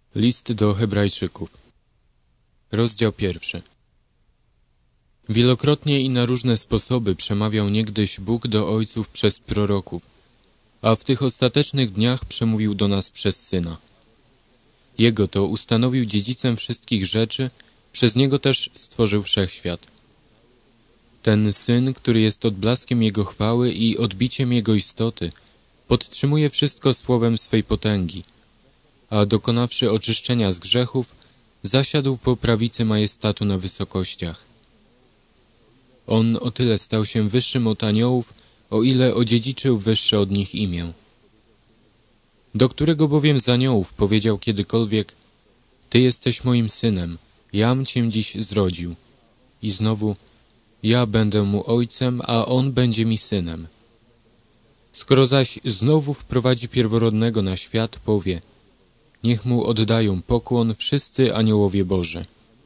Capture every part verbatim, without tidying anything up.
List do Hebrajczyków. Rozdział pierwszy. Wielokrotnie i na różne sposoby przemawiał niegdyś Bóg do ojców przez proroków, a w tych ostatecznych dniach przemówił do nas przez Syna. Jego to ustanowił dziedzicem wszystkich rzeczy, przez Niego też stworzył wszechświat. Ten Syn, który jest odblaskiem Jego chwały i odbiciem Jego istoty, podtrzymuje wszystko słowem swej potęgi, a dokonawszy oczyszczenia z grzechów, zasiadł po prawicy majestatu na wysokościach. On o tyle stał się wyższym od aniołów, o ile odziedziczył wyższe od nich imię. Do którego bowiem z aniołów powiedział kiedykolwiek: Ty jesteś moim synem, jam cię dziś zrodził. I znowu: Ja będę mu ojcem, a on będzie mi synem. Skoro zaś znowu wprowadzi pierworodnego na świat, powie: Niech mu oddają pokłon wszyscy aniołowie Boży.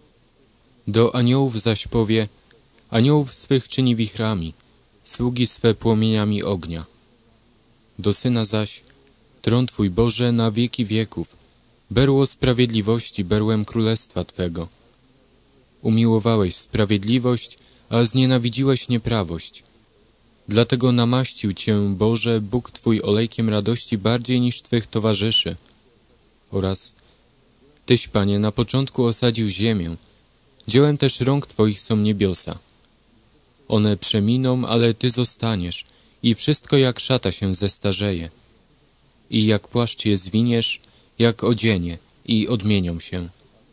Do aniołów zaś powie: Aniołów swych czyni wichrami, sługi swe płomieniami ognia. Do Syna zaś: Tron Twój, Boże, na wieki wieków, berło sprawiedliwości, berłem królestwa Twego. Umiłowałeś sprawiedliwość, a znienawidziłeś nieprawość. Dlatego namaścił Cię, Boże, Bóg Twój olejkiem radości bardziej niż Twych towarzyszy. Oraz: Tyś, Panie, na początku osadził ziemię, dziełem też rąk Twoich są niebiosa. One przeminą, ale Ty zostaniesz i wszystko jak szata się zestarzeje. I jak płaszcz je zwiniesz, jak odzienie i odmienią się.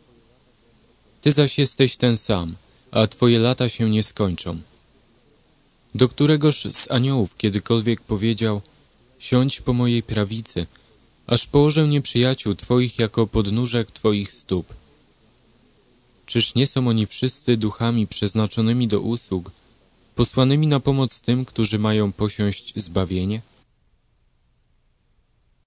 Ty zaś jesteś ten sam, a Twoje lata się nie skończą. Do któregoż z aniołów kiedykolwiek powiedział: Siądź po mojej prawicy, aż położę nieprzyjaciół Twoich jako podnóżek Twoich stóp. Czyż nie są oni wszyscy duchami przeznaczonymi do usług, posłanymi na pomoc tym, którzy mają posiąść zbawienie?